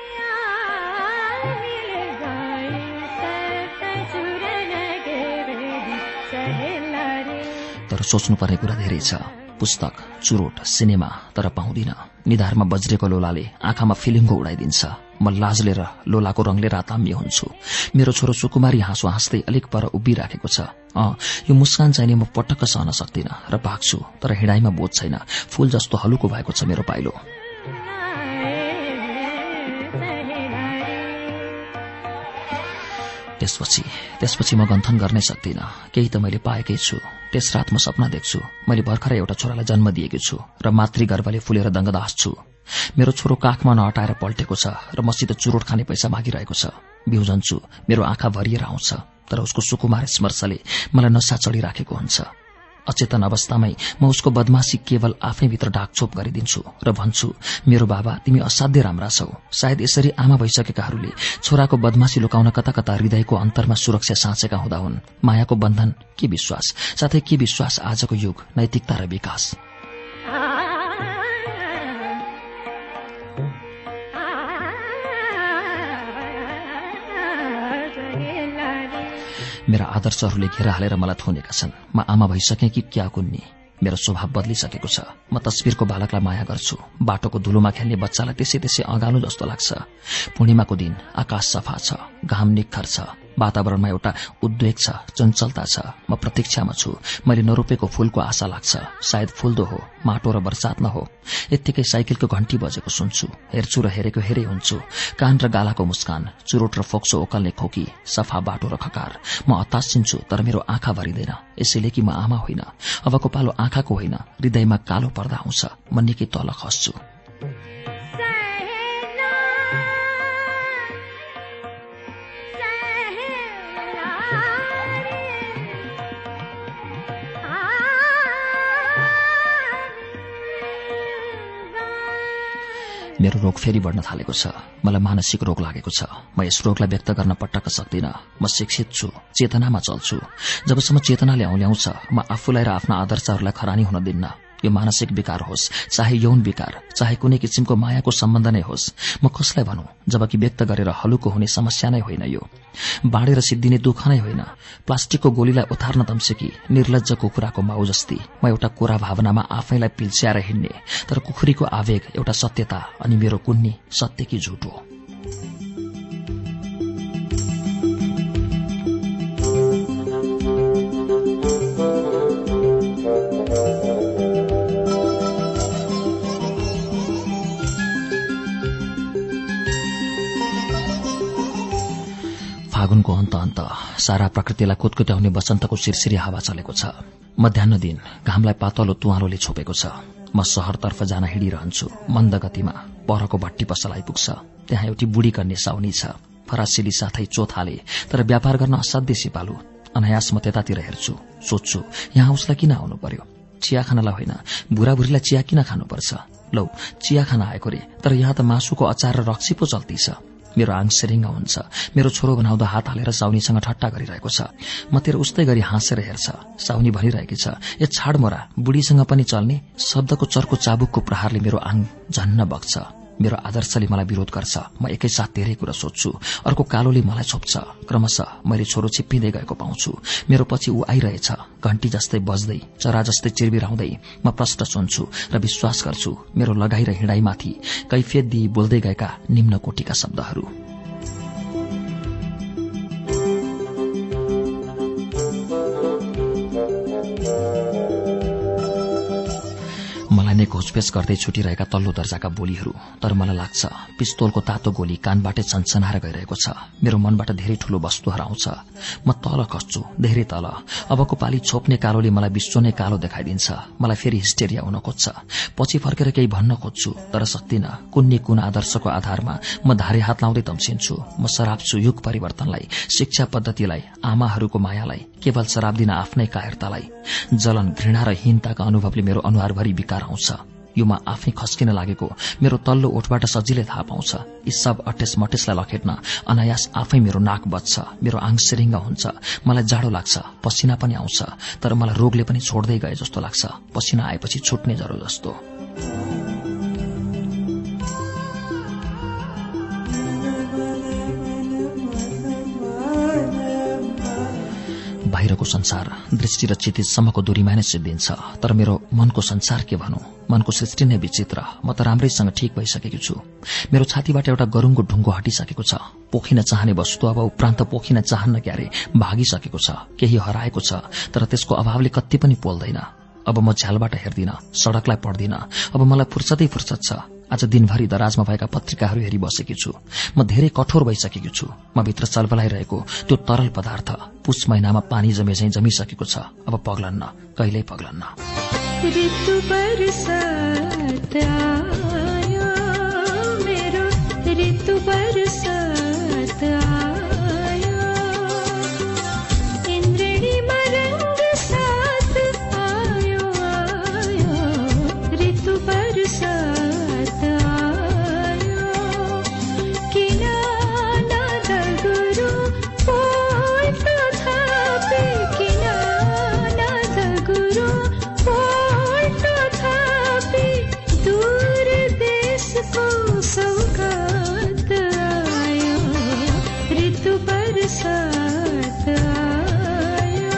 [SPEAKER 1] तर सोच्नुपर्ने कुरा धेरै छ। पुस्तक, चुरोट, सिनेमा, तर पाउँदिन। निधारमा बज्रेको लोलाले आँखामा फिलिङ्गो उडाइदिन्छ। म लाजले र लोलाको रंगले राताम्य हुन्छु। मेरो छोरो सुकुमारी हाँसो हाँस्दै अलिक पर उभिराखेको छ। अँ यो मुस्कान चाहिने म पटक्क सहन सक्दिन र भाग्छु, तर हिँडाइमा बोझ छैन। फूल जस्तो हलुको भएको छ मेरो पाइलो। त्यसपछि त्यसपछि म गन्थन गर्नै सक्दिन। केही त मैले पाएकै छु। त्यस रात म सपना देख्छु। मैले भर्खरै एउटा छोरालाई जन्म दिएकी छु र मातृगर्भले फुलेर दङ्गदास छु। मेरो छोरो काखमा नहटाएर पल्टेको छ र मसित चुरोट खाने पैसा मागिरहेको छ। बिउजन्छु, मेरो आँखा भरिएर आउँछ, तर उसको सुकुमार स्मर्शले मलाई नसा चढिराखेको हुन्छ। अचेतन अवस्थामै म उसको बदमाशी केवल आफैभित्र ढाकछोप गरिदिन्छु र भन्छु, मेरो बाबा तिमी असाध्य राम्रा छौ। सायद यसरी आमा भइसकेकाहरूले छोराको बदमाशी लुकाउन कता कता हृदयको अन्तरमा सुरक्षा साँचेका हुँदा हुन्। मायाको बन्धन के विश्वास, साथै के विश्वास आजको युग, नैतिकता र विकास। मेरा आदर्शहरूले घेरा हालेर मलाई थुनेका छन्। म आमा भइसकेँ कि क्या कुन्नी। मेरो स्वभाव बदलिसकेको छ। म तस्बिरको बालकलाई माया गर्छु। बाटोको धुलोमा खेल्ने बच्चालाई त्यसै त्यसै अँगालो जस्तो लाग्छ। पूर्णिमाको दिन आकाश सफा छ, घाम निखर छ, वातावरणमा एउटा उद्वेग छ, चञ्चलता छ। म प्रतीक्षामा छु। मैले नरोपेको फूलको आशा लाग्छ। सायद फूलदो हो, माटो र बर्सात न हो। यत्तिकै साइकलको घण्टी बजेको सुन्छु। हेर्छु र हेरेको हेरै हुन्छु। कान र गालाको मुस्कान, चुरोट र फोक्सो ओकल्ने खोकी, सफा बाटो र खकार। म हतासिन्छु, तर मेरो आँखा भरिँदैन। यसैले कि म आमा होइन। अबको पालो आँखाको होइन, हृदयमा कालो पर्दा आउँछ। म निकै तल खस्छु। मेरो रोग फेरि बढ्न थालेको छ। मलाई मानसिक रोग लागेको छ। म यस रोगलाई व्यक्त गर्न पटक्क सक्दिन। म शिक्षित छु, चेतनामा चल्छु। जबसम्म चेतनाले औल्याउँछ, म आफूलाई र आफ्ना आदर्शहरूलाई खरानी हुन दिन्न। यो मानसिक विकार होस्, चाहे यौन विकार, चाहे कुनै किसिमको मायाको सम्बन्ध नै होस्, म कसलाई भनौं, जबकि व्यक्त गरेर हलुको हुने समस्या नै होइन यो। बाँडेर सिद्धिने दुःख नै होइन। प्लास्टिकको गोलीलाई उतार्न तम्सेकी निर्लज्ज कुखुराको माउ जस्ती म एउटा कोरा भावनामा आफैलाई पिल्स्याएर हिँड्ने। तर कुखुरीको आवेग एउटा सत्यता, अनि मेरो कुन्नी सत्य कि झुट हो। फागुनको अन्त अन्त सारा प्रकृतिलाई कुतकुत्याउने बसन्तको सिरसिरी हावा चलेको छ। मध्याह्न दिन घामलाई पातलो तुवालोले छोपेको छ। म शहरतर्फ जान हिँडिरहन्छु। मन्द गतिमा परको भट्टी पसल आइपुग्छ। त्यहाँ एउटी बुढी कन्या साउनी छ। फरासिली साथै चोथाले, तर व्यापार गर्न असाध्य सिपालु। अनायास म त्यतातिर हेर्छु। सोच्छु, यहाँ उसलाई किन आउनु पर्यो? चिया खानलाई होइन, बुढाबुढीलाई चिया किन खानुपर्छ? लौ, चिया खान आएको रे, तर यहाँ त मासुको अचार र रक्सी पो चल्ती छ। मेरो आङ सिरिङ्ग हुन्छ। मेरो छोरो बनाउँदा हात हालेर साउनीसँग ठट्टा गरिरहेको छ। म तेरो उस्तै गरी हाँसेर हेर्छ। साउनी भनिरहेकी छ, ए छाड मोरा, बुढीसँग पनि चल्ने। शब्दको चर्को चाबुकको प्रहारले मेरो आङ झन्न बग्छ। मेरो आदर्शले मलाई विरोध गर्छ। म एकैसाथ धेरै कुरा सोच्छु। अर्को कालोले मलाई छोप्छ। क्रमशः मैले छोरो छिप्पिँदै गएको पाउँछु। मेरो पछि ऊ आइरहेछ, घण्टी जस्तै बज्दै, चरा जस्तै चिरबिराउँदै। म प्रश्न सुन्छु र विश्वास गर्छु मेरो लगाई र हिँडाइमाथि कैफियत दिई बोल्दै गएका निम्न कोटिका शब्दहरू। मलाई नै घोचपेच गर्दै छुटिरहेका तल्लो दर्जाका बोलीहरू। तर मलाई लाग्छ पिस्तोलको तातो गोली कानबाटै सनसनाएर गइरहेको छ। मेरो मनबाट धेरै ठूलो वस्तु हराउँछ। म तल खस्छु, धेरै तल। अबको पाली छोप्ने कालोले मलाई विश्व नै कालो देखाइदिन्छ। मलाई फेरि हिस्टेरिया हुन खोज्छ। पछि फर्केर केही भन्न खोज्छु, तर सक्दिन। कुन्नी कुन आदर्शको आधारमा म धारे हात लाउँदै तम्सिन्छु। म सराप्छु युग परिवर्तनलाई, शिक्षा पद्धतिलाई, आमाहरूको मायालाई, केवल शराब दिन आफ्नै कायरतालाई। जलन, घृणा र हीनताका अनुभवले मेरो अनुहारभरि विकार आउँछ। यो म आफै खस्किन लागेको मेरो तल्लो ओठबाट सजिलै थाहा पाउँछ। यी सब अटेस मटेसलाई लखेट्न अनायास आफै मेरो नाक बज्छ, मेरो आङ सिरिङ्ग हुन्छ, मलाई जाडो लाग्छ, पसिना पनि आउँछ, तर मलाई रोगले पनि छोड्दै गए जस्तो लाग्छ, पसिना आएपछि छुट्ने जरो जस्तो। बाहिरको संसार दृष्टि र क्षितिजसम्मको दूरीमा नै सिद्धिन्छ, तर मेरो मनको संसार के भनौं? मनको सृष्टि नै विचित्र। म त राम्रैसँग ठिक भइसकेको छु। मेरो छातीबाट एउटा गरुङको ढुङ्गो हटिसकेको छ। पोखिन चाहने वस्तु अब उपरान्त पोखिन चाहन्न क्यारे भागिसकेको छ। केही हराएको छ, तर त्यसको अभावले कति पनि पोल्दैन। अब म झ्यालबाट हेर्दिन, सड़कलाई पढ्दिन। अब मलाई फुर्सदै फुर्सद छ। आज दिनभरि दराजमा भएका पत्रिकाहरू हेरी बसेकी छु। म धेरै कठोर भइसकेको छु। म भित्र चलबलाइरहेको त्यो तरल पदार्थ पुष महिनामा पानी जमे झैं जमिसकेको छ। अब पग्लन्न, कहिल्यै पग्लन्न।
[SPEAKER 5] ऋतु बरसात आयो मेरो, ऋतु बरसात आयो, इन्द्रणी मरंग साथ आयो आयो, ऋतु बरसात आयो, किना नदगुरु पोल्टो थापे, किना नदगुरु पोल्टो थापे, दूर देशको सौगात आयो, ऋतु बरसात आयो।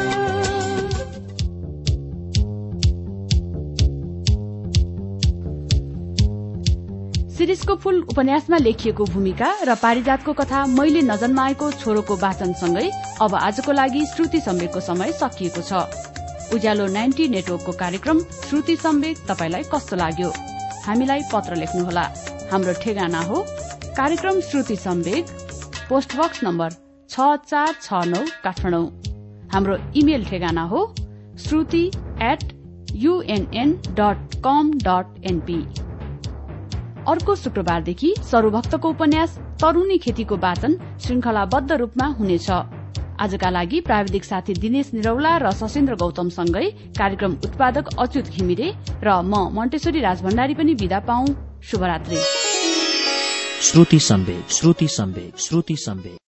[SPEAKER 3] शिरीषको फूल उपन्यासमा लेखिएको भूमिका र पारिजातको कथा मैले नजन्माएको छोरोको वाचनसँगै अब आजको लागि श्रुति सम्वेकको समय सकिएको छ। उज्यालो नाइन्टी नेटवर्कको कार्यक्रम श्रुति सम्वेक तपाईलाई कस्तो लाग्यो? हामीलाई पत्र लेख्नुहोला। हाम्रो ठेगाना हो कार्यक्रम श्रुति सम्वेक, पोस्टबक्स नम्बर छ चार छ नौ काठमाडौँ। हाम्रो इमेल ठेगाना हो Shruti at UNN dot com dot NP. अर्को शुक्रबारदेखि सरूभक्तको उपन्यास तरूनी खेतीको वाचन श्रृंखलाबद्ध रूपमा हुनेछ। आजका लागि प्राविधिक साथी दिनेश निरौला र सशेन्द्र गौतमसँगै कार्यक्रम उत्पादक अच्युत घिमिरे र म मन्टेश्वरी राजभण्डारी पनि विदा पाऊ। शुभरात्रि।
[SPEAKER 1] श्रुति सम्वेक, श्रुति सम्वेक, श्रुति सम्वेक।